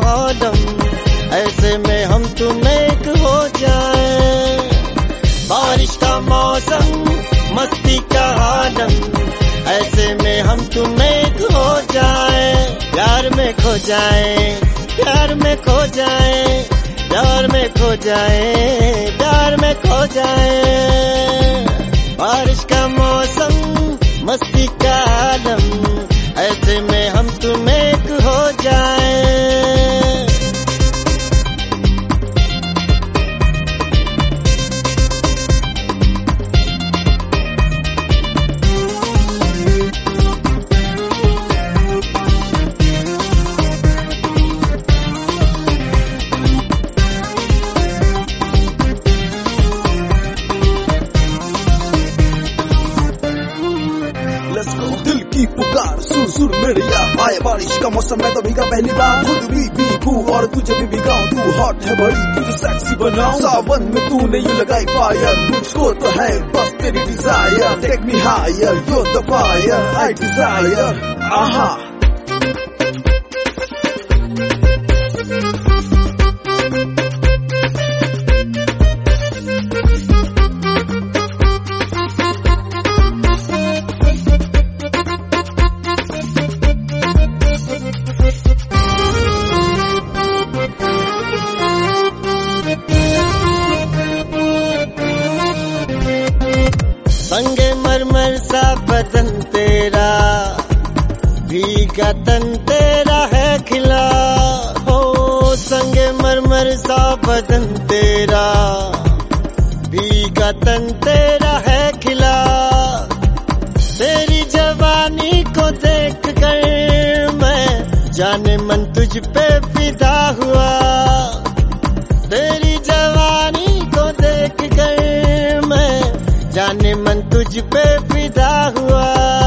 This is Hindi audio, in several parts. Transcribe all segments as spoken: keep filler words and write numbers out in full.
आलम, ऐसे में हम तुम एक हो जाए। बारिश का मौसम, मस्ती का आलम, ऐसे में हम तुम एक हो जाए। प्यार में खो जाए, प्यार में खो जाए, प्यार में खो जाए, प्यार में खो जाए। बारिश का मौसम, मस्ती का आलम, ऐसे में हम तुम एक हो जाए। दिल की पुकार सुर सुर मेरे यार, आए बारिश का मौसम में तो भीगा पहली बार। खुद भी भीगू और तुझे भी भिगाऊं, तू हॉट है बड़ी तुझे सेक्सी बनाऊं। सावन में तूने यूं लगाई फायर, मुझको तो है बस तेरी desire. Take me higher, you're the fire I desire। आहा संगे मरमर सा बदन तेरा, भीगा तन तेरा है खिला। हो संगे मरमर सा बदन तेरा, भीगा तन तेरा है खिला। तेरी जवानी को देख कर मैं जाने मन तुझ पे फिदा हुआ। तेरी जवानी को देख कर मैं जाने मन तुझ पे फिदा हुआ।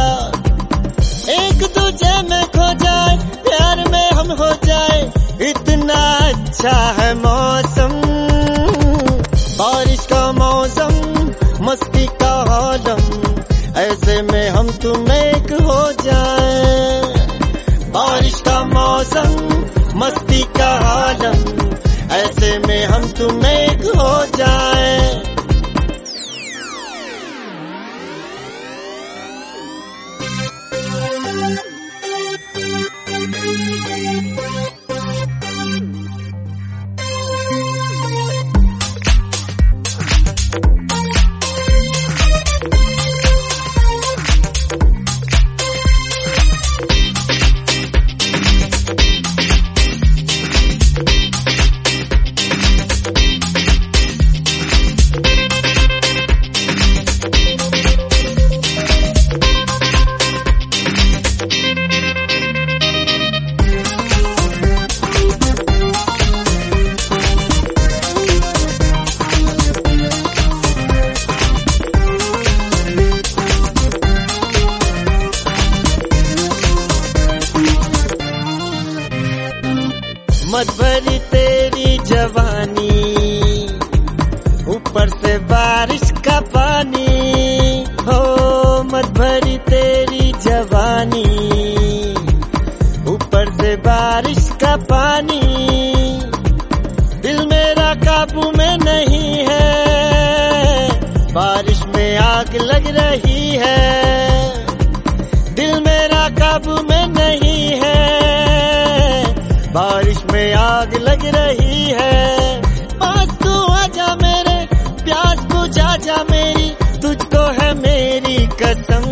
एक दूजे में खो जाए, प्यार में हम हो जाए, इतना अच्छा है मौसम। बारिश का मौसम, मस्ती का आलम, ऐसे में हम तुम एक हो जाए। बारिश का मौसम, मस्ती का आलम, ऐसे में हम तुम एक हो जाए। मत भरी तेरी जवानी, ऊपर से बारिश का पानी। हो मत भरी तेरी जवानी, ऊपर से बारिश का पानी। दिल मेरा काबू में नहीं है, बारिश में आग लग रही है। दिल मेरा काबू में नहीं है, बारिश में आग लग रही है। पास तू आजा मेरे, प्यास बुझा जा मेरी, तुझको है मेरी कसम।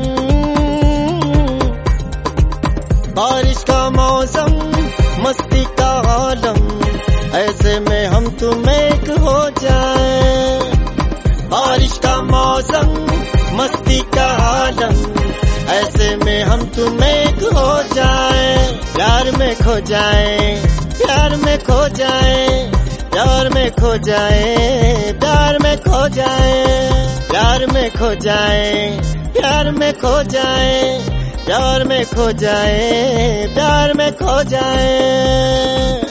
बारिश का मौसम, मस्ती का आलम, ऐसे में हम तुम एक हो जाए। बारिश का मौसम, मस्ती का आलम, ऐसे में हम तुम एक हो जाए। प्यार में खो जाए, प्यार में खो जाए, प्यार में खो जाए, प्यार में खो जाए, प्यार में खो जाए, प्यार में खो जाए, प्यार में खो जाए, प्यार में खो जाए।